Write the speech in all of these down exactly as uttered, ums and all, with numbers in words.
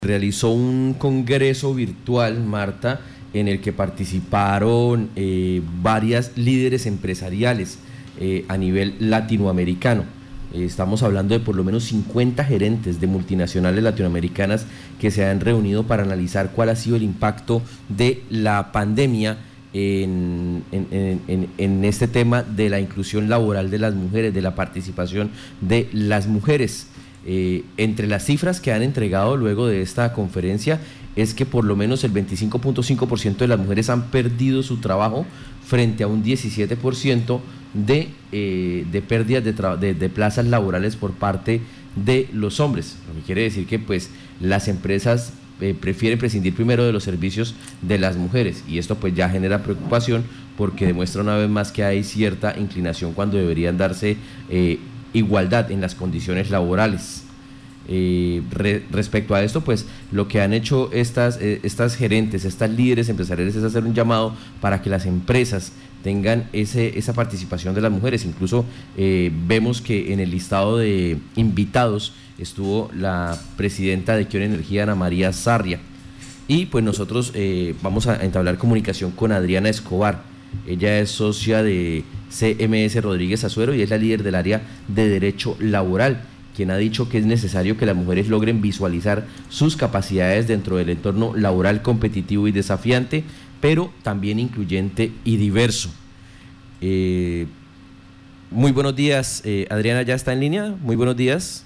realizó un congreso virtual, Marta, en el que participaron eh, varias líderes empresariales eh, a nivel latinoamericano. Eh, estamos hablando de por lo menos cincuenta gerentes de multinacionales latinoamericanas que se han reunido para analizar cuál ha sido el impacto de la pandemia en, en, en, en este tema de la inclusión laboral de las mujeres, de la participación de las mujeres. Eh, entre las cifras que han entregado luego de esta conferencia es que por lo menos el veinticinco punto cinco por ciento de las mujeres han perdido su trabajo frente a un diecisiete por ciento de, eh, de pérdidas de, de, de plazas laborales por parte de los hombres, lo que quiere decir que pues las empresas eh, prefieren prescindir primero de los servicios de las mujeres, y esto pues ya genera preocupación porque demuestra una vez más que hay cierta inclinación cuando deberían darse eh, igualdad en las condiciones laborales. Eh, re, respecto a esto, pues lo que han hecho estas, eh, estas gerentes, estas líderes empresariales es hacer un llamado para que las empresas tengan ese, esa participación de las mujeres. Incluso eh, vemos que en el listado de invitados estuvo la presidenta de Kion Energía, Ana María Sarria, y pues nosotros eh, vamos a entablar comunicación con Adriana Escobar. Ella es socia de C M S Rodríguez Azuero y es la líder del área de Derecho Laboral, quien ha dicho que es necesario que las mujeres logren visualizar sus capacidades dentro del entorno laboral competitivo y desafiante, pero también incluyente y diverso. Eh, muy buenos días, eh, Adriana, ¿ya está en línea? Muy buenos días.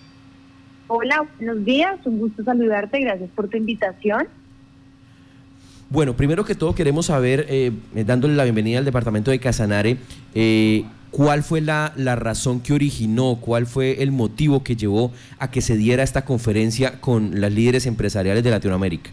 Hola, buenos días, un gusto saludarte, gracias por tu invitación. Bueno, primero que todo queremos saber, eh, dándole la bienvenida al departamento de Casanare, eh, ¿cuál fue la, la razón que originó, cuál fue el motivo que llevó a que se diera esta conferencia con las líderes empresariales de Latinoamérica?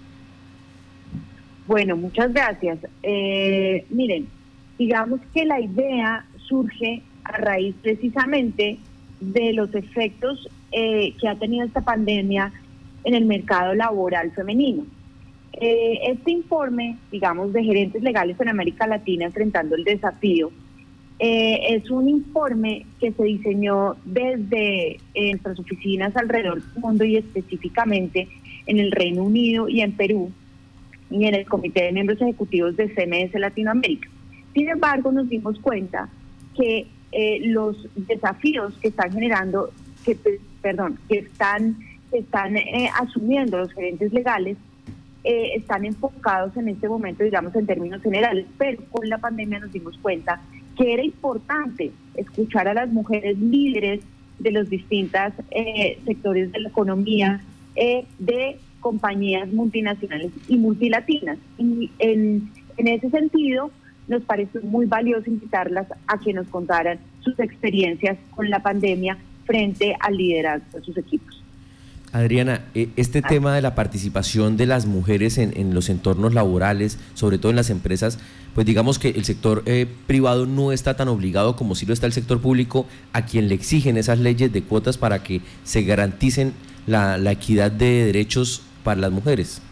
Bueno, muchas gracias. Eh, miren, digamos que la idea surge a raíz precisamente de los efectos eh, que ha tenido esta pandemia en el mercado laboral femenino. Eh, este informe, digamos, de gerentes legales en América Latina enfrentando el desafío, eh, es un informe que se diseñó desde eh, nuestras oficinas alrededor del mundo y específicamente en el Reino Unido y en Perú y en el Comité de Miembros Ejecutivos de C M S Latinoamérica. Sin embargo, nos dimos cuenta que eh, los desafíos que están generando, que perdón, que están, que están eh, asumiendo los gerentes legales Eh, están enfocados en este momento, digamos, en términos generales, pero con la pandemia nos dimos cuenta que era importante escuchar a las mujeres líderes de los distintos eh, sectores de la economía, eh, de compañías multinacionales y multilatinas. Y en, en ese sentido, nos pareció muy valioso invitarlas a que nos contaran sus experiencias con la pandemia frente al liderazgo de sus equipos. Adriana, este tema de la participación de las mujeres en, en los entornos laborales, sobre todo en las empresas, pues digamos que el sector eh, privado no está tan obligado como sí lo está el sector público, a quien le exigen esas leyes de cuotas para que se garanticen la, la equidad de derechos para las mujeres.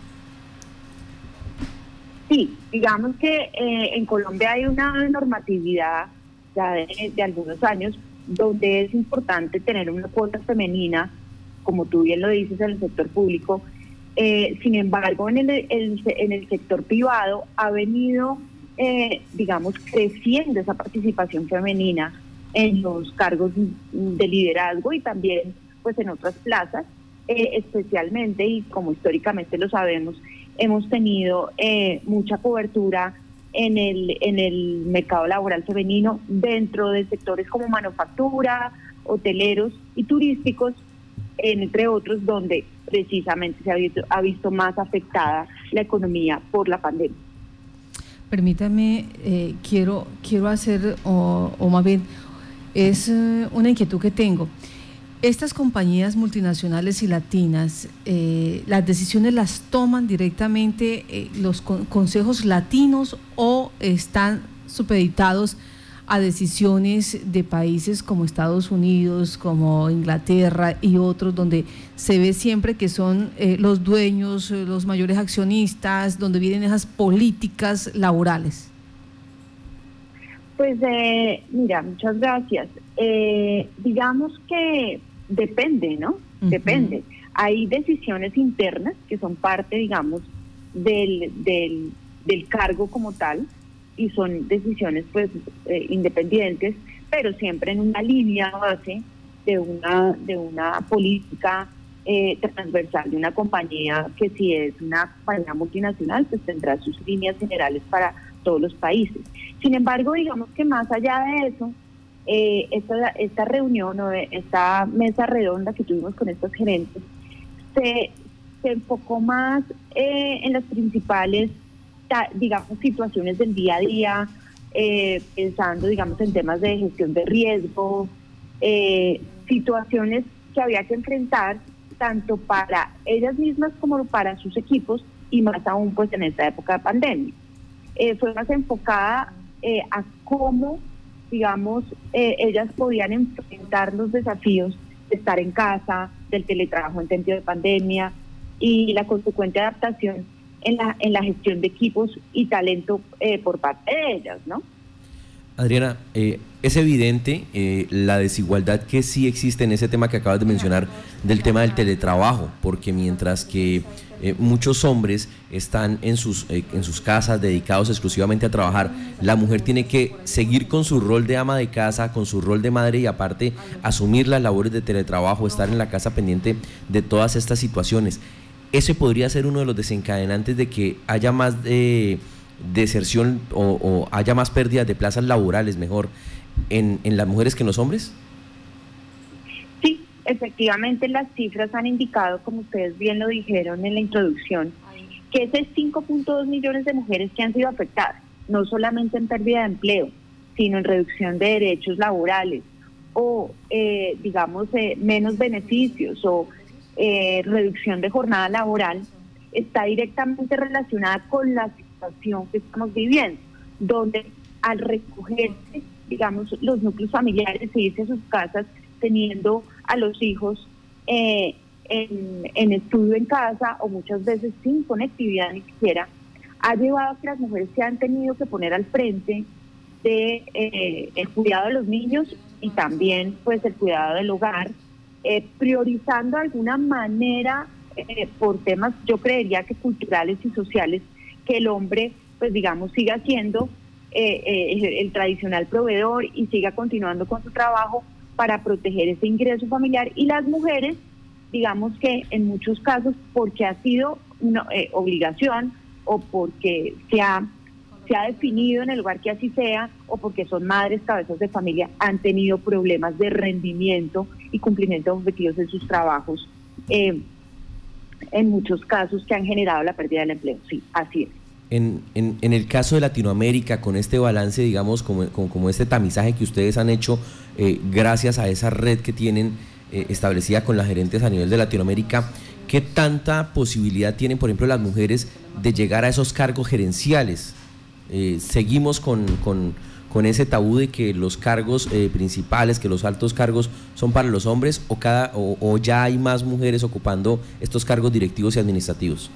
Sí, digamos que eh, en Colombia hay una normatividad ya de, de algunos años donde es importante tener una cuota femenina, como tú bien lo dices, en el sector público. Eh, sin embargo, en el, el, en el sector privado ha venido, eh, digamos, creciendo esa participación femenina en los cargos de liderazgo y también pues en otras plazas, eh, especialmente, y como históricamente lo sabemos, hemos tenido eh, mucha cobertura en el, en el mercado laboral femenino dentro de sectores como manufactura, hoteleros y turísticos, entre otros, donde precisamente se ha visto, ha visto más afectada la economía por la pandemia. Permítame, eh, quiero, quiero hacer, o, o más bien, es eh, una inquietud que tengo. Estas compañías multinacionales y latinas, eh, ¿las decisiones las toman directamente eh, los con, consejos latinos o están supeditados a decisiones de países como Estados Unidos, como Inglaterra y otros, donde se ve siempre que son eh, los dueños, los mayores accionistas, donde vienen esas políticas laborales? Pues eh, mira, muchas gracias. Eh, digamos que depende, ¿no? Uh-huh. Depende. Hay decisiones internas que son parte, digamos, del, del, del cargo como tal, y son decisiones pues eh, independientes, pero siempre en una línea base de una, de una política eh, transversal de una compañía que, si es una compañía multinacional, pues tendrá sus líneas generales para todos los países. Sin embargo, digamos que más allá de eso, eh, esta, esta reunión o esta mesa redonda que tuvimos con estos gerentes se, se enfocó más eh, en las principales, digamos, situaciones del día a día, eh, pensando, digamos, en temas de gestión de riesgo, eh, situaciones que había que enfrentar tanto para ellas mismas como para sus equipos, y más aún pues en esta época de pandemia. Eh, fue más enfocada eh, a cómo, digamos, eh, ellas podían enfrentar los desafíos de estar en casa, del teletrabajo en tiempo de pandemia y la consecuente adaptación en la, en la gestión de equipos y talento eh, por parte de ellas, ¿no? Adriana, eh, es evidente eh, la desigualdad que sí existe en ese tema que acabas de mencionar del tema del teletrabajo, porque mientras que eh, muchos hombres están en sus, eh, en sus casas dedicados exclusivamente a trabajar, la mujer tiene que seguir con su rol de ama de casa, con su rol de madre, y aparte asumir las labores de teletrabajo, estar en la casa pendiente de todas estas situaciones. Ese podría ser uno de los desencadenantes de que haya más de deserción o, o haya más pérdidas de plazas laborales, mejor, en, en las mujeres que en los hombres. Sí, efectivamente las cifras han indicado, como ustedes bien lo dijeron en la introducción, que ese cinco punto dos millones de mujeres que han sido afectadas, no solamente en pérdida de empleo, sino en reducción de derechos laborales o, eh, digamos, eh, menos beneficios o Eh, reducción de jornada laboral, está directamente relacionada con la situación que estamos viviendo, donde al recogerse, digamos, los núcleos familiares e irse a sus casas teniendo a los hijos eh, en, en estudio en casa o muchas veces sin conectividad ni siquiera, ha llevado a que las mujeres se han tenido que poner al frente de eh, el cuidado de los niños y también pues el cuidado del hogar, Eh, priorizando de alguna manera eh, por temas, yo creería que culturales y sociales, que el hombre, pues digamos, siga siendo eh, eh, el, el tradicional proveedor y siga continuando con su trabajo para proteger ese ingreso familiar, y las mujeres, digamos que en muchos casos, porque ha sido una eh, obligación o porque se ha se ha definido en el lugar que así sea, o porque son madres, cabezas de familia, han tenido problemas de rendimiento y cumplimiento de objetivos en sus trabajos, eh, en muchos casos que han generado la pérdida del empleo. Sí, así es. En, en, en el caso de Latinoamérica, con este balance, digamos, como, como, como este tamizaje que ustedes han hecho, eh, gracias a esa red que tienen eh, establecida con las gerentes a nivel de Latinoamérica, ¿qué tanta posibilidad tienen, por ejemplo, las mujeres de llegar a esos cargos gerenciales? Eh, seguimos con, con, con ese tabú de que los cargos eh, principales, que los altos cargos son para los hombres, o, cada, o, o ya hay más mujeres ocupando estos cargos directivos y administrativos.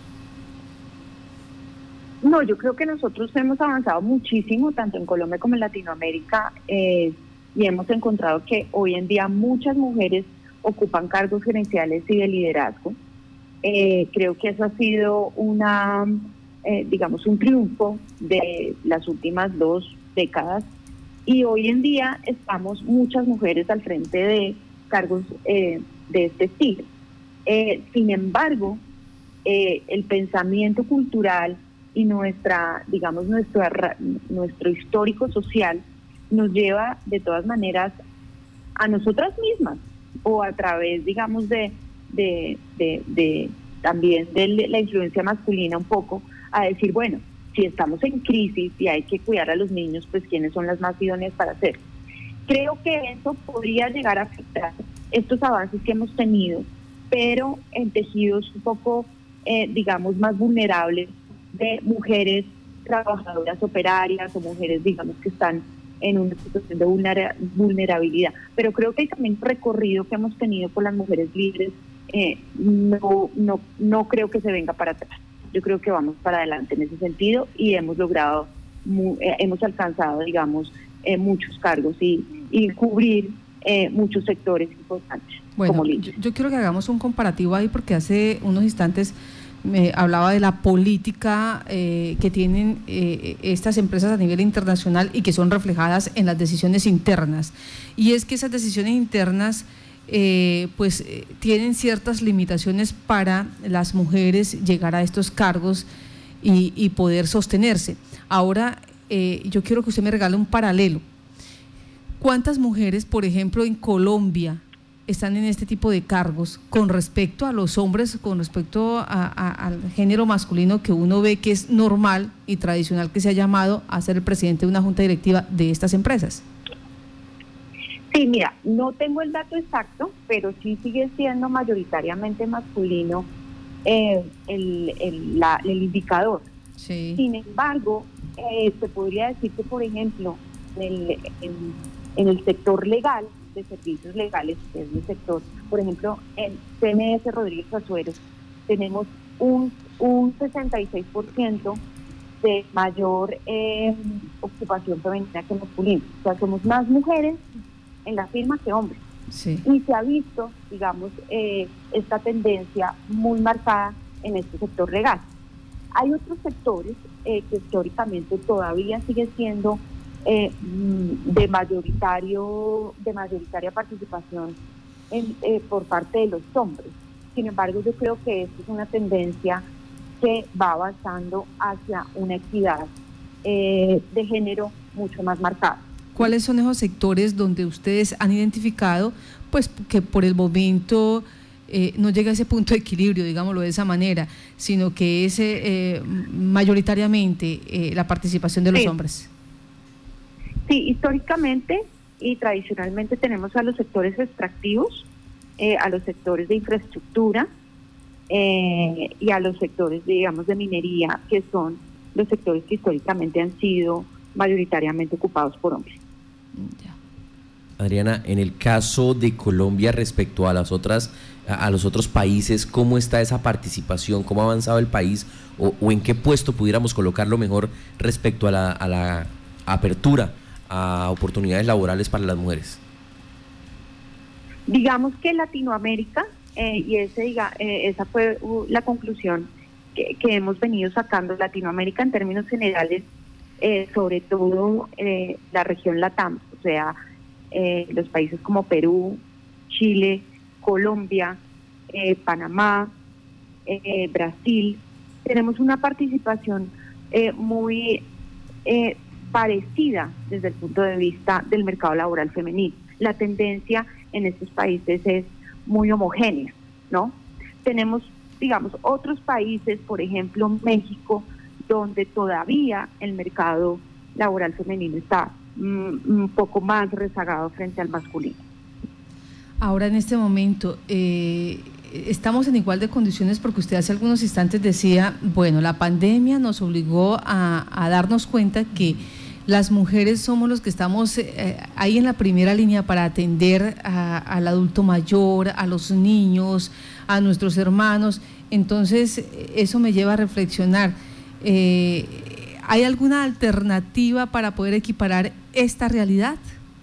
No, yo creo que nosotros hemos avanzado muchísimo, tanto en Colombia como en Latinoamérica, eh, y hemos encontrado que hoy en día muchas mujeres ocupan cargos gerenciales y de liderazgo. Eh, creo que eso ha sido una... Eh, digamos, un triunfo de las últimas dos décadas, y hoy en día estamos muchas mujeres al frente de cargos eh, de este estilo. Eh, sin embargo, eh, el pensamiento cultural y nuestra, digamos, nuestro, nuestro histórico social nos lleva de todas maneras a nosotras mismas, o a través, digamos, de, de, de, de también de la influencia masculina un poco, a decir, bueno, si estamos en crisis y hay que cuidar a los niños, pues ¿quiénes son las más idóneas para hacerlo? Creo que eso podría llegar a afectar estos avances que hemos tenido, pero en tejidos un poco, eh, digamos, más vulnerables, de mujeres trabajadoras operarias o mujeres, digamos, que están en una situación de vulnera- vulnerabilidad. Pero creo que también el recorrido que hemos tenido con las mujeres libres, eh, no, no, no creo que se venga para atrás. Yo creo que vamos para adelante en ese sentido, y hemos logrado, mu- eh, hemos alcanzado, digamos, eh, muchos cargos y, y cubrir eh, muchos sectores importantes. Bueno, como yo, yo quiero que hagamos un comparativo ahí, porque hace unos instantes me hablaba de la política eh, que tienen eh, estas empresas a nivel internacional y que son reflejadas en las decisiones internas. Y es que esas decisiones internas eh, pues eh, tienen ciertas limitaciones para las mujeres llegar a estos cargos y, y poder sostenerse. Ahora, eh, yo quiero que usted me regale un paralelo. ¿Cuántas mujeres, por ejemplo, en Colombia están en este tipo de cargos con respecto a los hombres, con respecto a, a, al género masculino que uno ve que es normal y tradicional que se ha llamado a ser el presidente de una junta directiva de estas empresas? Sí, mira, no tengo el dato exacto, pero sí sigue siendo mayoritariamente masculino eh, el, el, la, el indicador. Sí. Sin embargo, eh, se podría decir que, por ejemplo, en el, en, en el sector legal, de servicios legales, que es el sector, por ejemplo, en C M S Rodríguez Azuero, tenemos un, un sesenta y seis por ciento de mayor eh, ocupación femenina que masculina. O sea, somos más mujeres en la firma que hombres. Sí. Y se ha visto, digamos, eh, esta tendencia muy marcada en este sector legal. Hay otros sectores eh, que históricamente todavía sigue siendo Eh, de mayoritario de mayoritaria participación en, eh, por parte de los hombres. Sin embargo, yo creo que esto es una tendencia que va avanzando hacia una equidad eh, de género mucho más marcada. ¿Cuáles son esos sectores donde ustedes han identificado pues que por el momento eh, no llega a ese punto de equilibrio, digámoslo de esa manera, sino que es eh, mayoritariamente eh, la participación de los sí. hombres? Sí, históricamente y tradicionalmente tenemos a los sectores extractivos, eh, a los sectores de infraestructura eh, y a los sectores, digamos, de minería, que son los sectores que históricamente han sido mayoritariamente ocupados por hombres. Ya. Adriana, en el caso de Colombia respecto a las otras, a los otros países, ¿cómo está esa participación? ¿Cómo ha avanzado el país? ¿O, o en qué puesto pudiéramos colocarlo mejor respecto a la, a la apertura a oportunidades laborales para las mujeres? Digamos que Latinoamérica, eh, y ese, diga, eh, esa fue uh, la conclusión que, que hemos venido sacando, Latinoamérica en términos generales, eh, sobre todo eh, la región LATAM, o sea, eh, los países como Perú, Chile, Colombia, eh, Panamá, eh, Brasil, tenemos una participación eh, muy eh, parecida desde el punto de vista del mercado laboral femenino. La tendencia en estos países es muy homogénea, ¿no? Tenemos, digamos, otros países, por ejemplo, México, donde todavía el mercado laboral femenino está mm, un poco más rezagado frente al masculino. Ahora, en este momento, eh, estamos en igual de condiciones, porque usted hace algunos instantes decía, bueno, la pandemia nos obligó a, a darnos cuenta que las mujeres somos los que estamos eh, ahí en la primera línea para atender a, al adulto mayor, a los niños, a nuestros hermanos. Entonces, eso me lleva a reflexionar. Eh, ¿Hay alguna alternativa para poder equiparar esta realidad?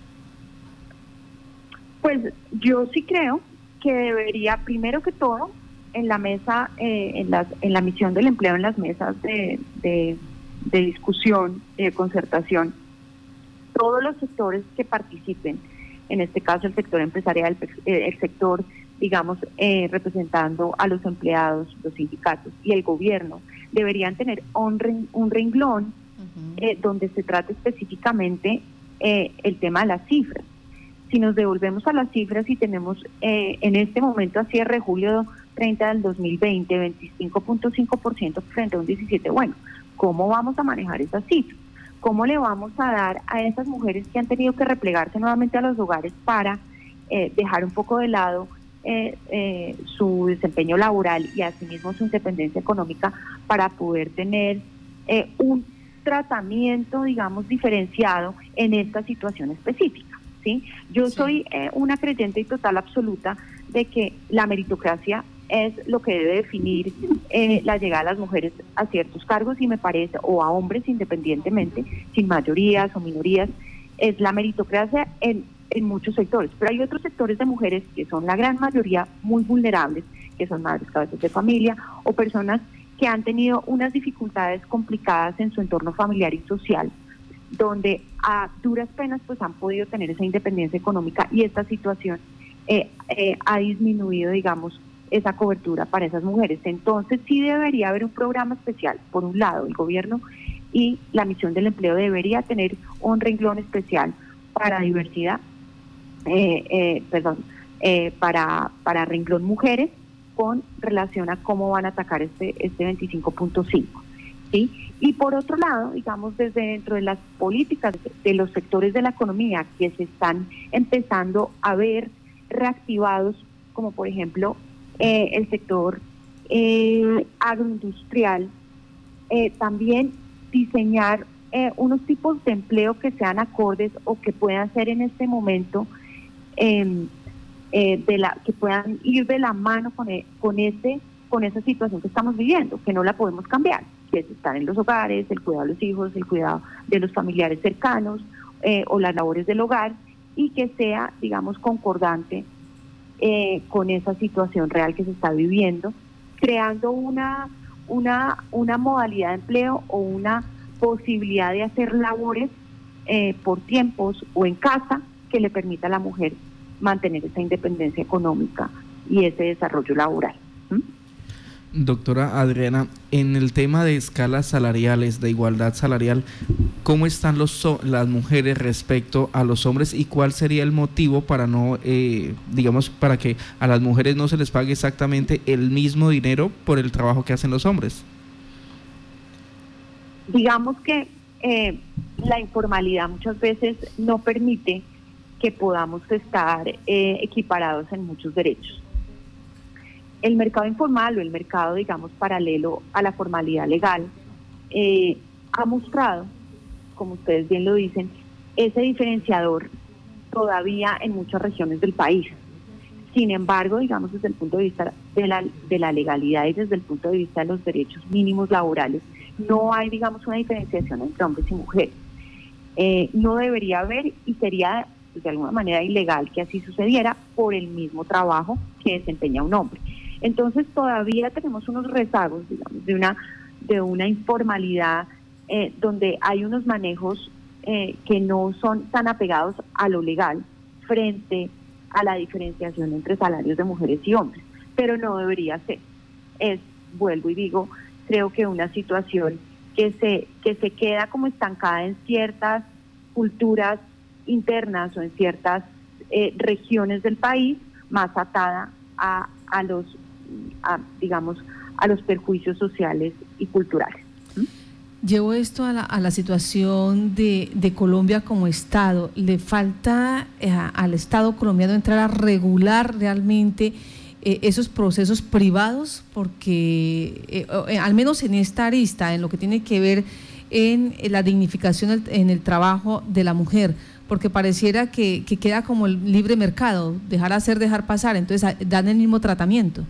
Pues yo sí creo que debería, primero que todo, en la mesa, eh, en, las, en la misión del empleo, en las mesas de, de, de discusión y de concertación, todos los sectores que participen, en este caso el sector empresarial, el sector, digamos, eh, representando a los empleados, los sindicatos y el gobierno, deberían tener un, ren, un renglón uh-huh. eh, donde se trate específicamente eh, el tema de las cifras. Si nos devolvemos a las cifras y tenemos eh, en este momento a cierre de julio treinta del dos mil veinte, veinticinco punto cinco por ciento frente a un diecisiete por ciento, bueno, ¿cómo vamos a manejar esas cifras? ¿Cómo le vamos a dar a esas mujeres que han tenido que replegarse nuevamente a los hogares para eh, dejar un poco de lado eh, eh, su desempeño laboral y asimismo su independencia económica para poder tener eh, un tratamiento, digamos, diferenciado en esta situación específica? ¿Sí? Yo sí. soy eh, una creyente y total absoluta de que la meritocracia es lo que debe definir eh, la llegada de las mujeres a ciertos cargos, y me parece, o a hombres independientemente, sin mayorías o minorías, es la meritocracia en en muchos sectores, pero hay otros sectores de mujeres que son la gran mayoría muy vulnerables, que son madres, cabezas de familia o personas que han tenido unas dificultades complicadas en su entorno familiar y social, donde a duras penas pues han podido tener esa independencia económica, y esta situación eh, eh, ha disminuido, digamos, esa cobertura para esas mujeres. Entonces sí debería haber un programa especial. Por un lado, el gobierno y la misión del empleo debería tener un renglón especial para diversidad, eh, eh, perdón, eh, para, para renglón mujeres, con relación a cómo van a atacar este, este veinticinco punto cinco. ¿Sí? Y por otro lado, digamos, desde dentro de las políticas de los sectores de la economía que se están empezando a ver reactivados, como por ejemplo eh, el sector eh, agroindustrial, eh, también diseñar eh, unos tipos de empleo que sean acordes o que puedan ser en este momento eh, eh, de la que puedan ir de la mano con, e, con este con esa situación que estamos viviendo, que no la podemos cambiar, que es estar en los hogares, el cuidado de los hijos, el cuidado de los familiares cercanos eh, o las labores del hogar, y que sea, digamos, concordante eh, con esa situación real que se está viviendo, creando una, una, una modalidad de empleo o una posibilidad de hacer labores eh, por tiempos o en casa que le permita a la mujer mantener esa independencia económica y ese desarrollo laboral. ¿Mm? Doctora Adriana, en el tema de escalas salariales, de igualdad salarial, ¿cómo están los, las mujeres respecto a los hombres y cuál sería el motivo para no, eh, digamos, para que a las mujeres no se les pague exactamente el mismo dinero por el trabajo que hacen los hombres? Digamos que eh, la informalidad muchas veces no permite que podamos estar eh, equiparados en muchos derechos. El mercado informal o el mercado, digamos, paralelo a la formalidad legal, eh, ha mostrado, como ustedes bien lo dicen, ese diferenciador todavía en muchas regiones del país. Sin embargo, digamos, desde el punto de vista de la, de la legalidad y desde el punto de vista de los derechos mínimos laborales, no hay, digamos, una diferenciación entre hombres y mujeres. Eh, no debería haber, y sería pues, de alguna manera ilegal que así sucediera por el mismo trabajo que desempeña un hombre. Entonces todavía tenemos unos rezagos, digamos, de una de una informalidad eh, donde hay unos manejos eh, que no son tan apegados a lo legal frente a la diferenciación entre salarios de mujeres y hombres, pero no debería ser. Es, vuelvo y digo, creo que una situación que se que se queda como estancada en ciertas culturas internas o en ciertas eh, regiones del país, más atada a, a los A, digamos, a los perjuicios sociales y culturales. ¿Mm? Llevo esto a la, a la situación de, de Colombia como Estado. ¿Le falta eh, al Estado colombiano entrar a regular realmente eh, esos procesos privados? Porque, eh, eh, al menos en esta arista, en lo que tiene que ver en, en la dignificación en el trabajo de la mujer, porque pareciera que, que queda como el libre mercado, dejar hacer, dejar pasar, entonces dan el mismo tratamiento.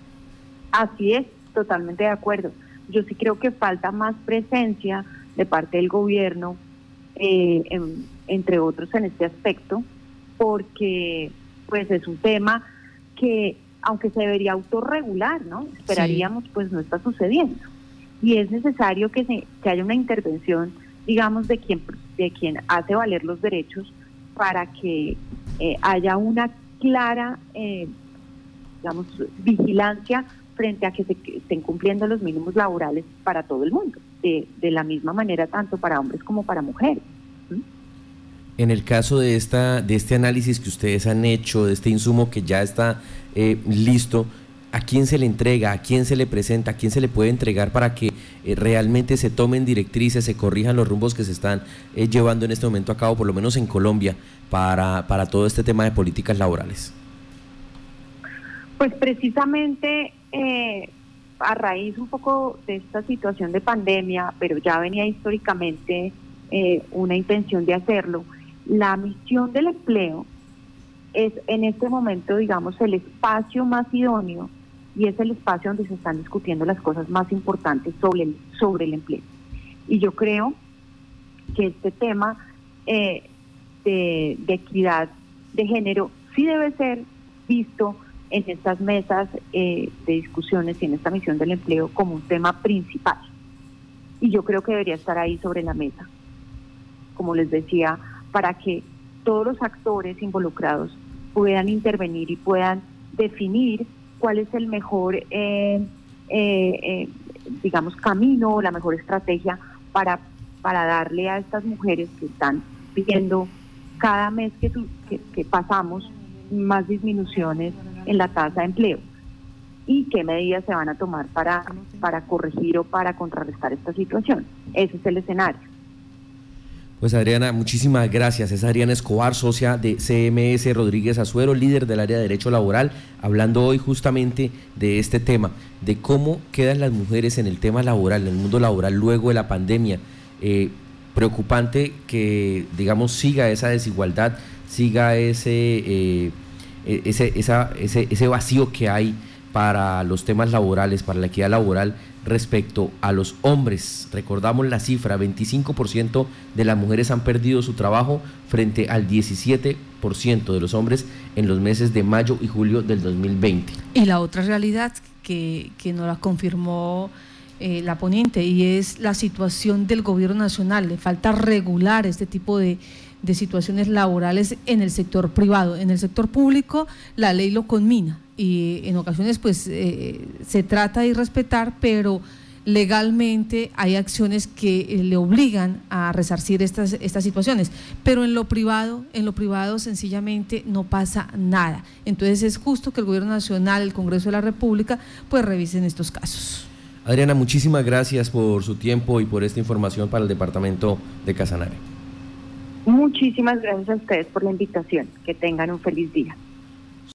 Así es, totalmente de acuerdo. Yo sí creo que falta más presencia de parte del gobierno, eh, en, entre otros en este aspecto, porque pues es un tema que, aunque se debería autorregular, ¿no? Esperaríamos, sí. Pues no está sucediendo. Y es necesario que, se, que haya una intervención, digamos, de quien, de quien hace valer los derechos para que eh, haya una clara, eh, digamos, vigilancia frente a que se estén cumpliendo los mínimos laborales para todo el mundo, de, de la misma manera tanto para hombres como para mujeres. ¿Mm? En el caso de esta de este análisis que ustedes han hecho, de este insumo que ya está eh, listo, ¿a quién se le entrega? ¿A quién se le presenta? ¿A quién se le puede entregar para que eh, realmente se tomen directrices, se corrijan los rumbos que se están eh, llevando en este momento a cabo, por lo menos en Colombia, para, para todo este tema de políticas laborales? Pues precisamente eh, a raíz un poco de esta situación de pandemia, pero ya venía históricamente eh, una intención de hacerlo, la misión del empleo es en este momento, digamos, el espacio más idóneo y es el espacio donde se están discutiendo las cosas más importantes sobre el, sobre el empleo. Y yo creo que este tema eh, de, de equidad de género sí debe ser visto en estas mesas eh, de discusiones y en esta misión del empleo como un tema principal. Y yo creo que debería estar ahí sobre la mesa, como les decía, para que todos los actores involucrados puedan intervenir y puedan definir cuál es el mejor, eh, eh, eh, digamos, camino, la mejor estrategia para, para darle a estas mujeres que están pidiendo cada mes que, que, que pasamos más disminuciones en la tasa de empleo, y qué medidas se van a tomar para, para corregir o para contrarrestar esta situación. Ese es el escenario. Pues Adriana, muchísimas gracias. Es Adriana Escobar, socia de C M S Rodríguez Azuero, líder del área de Derecho Laboral, hablando hoy justamente de este tema, de cómo quedan las mujeres en el tema laboral, en el mundo laboral luego de la pandemia. Eh, preocupante que, digamos, siga esa desigualdad, siga ese, eh, ese, esa, ese, ese vacío que hay para los temas laborales, para la equidad laboral respecto a los hombres. Recordamos la cifra, veinticinco por ciento de las mujeres han perdido su trabajo frente al diecisiete por ciento de los hombres en los meses de mayo y julio del dos mil veinte. Y la otra realidad que, que nos la confirmó eh, la ponente, y es la situación del gobierno nacional. Le falta regular este tipo de de situaciones laborales en el sector privado. En el sector público la ley lo conmina y en ocasiones pues eh, se trata de respetar, pero legalmente hay acciones que eh, le obligan a resarcir estas, estas situaciones, pero en lo privado, en lo privado sencillamente no pasa nada. Entonces es justo que el gobierno nacional, el Congreso de la República, pues revisen estos casos. Adriana, muchísimas gracias por su tiempo y por esta información para el departamento de Casanare. Muchísimas gracias a ustedes por la invitación. Que tengan un feliz día.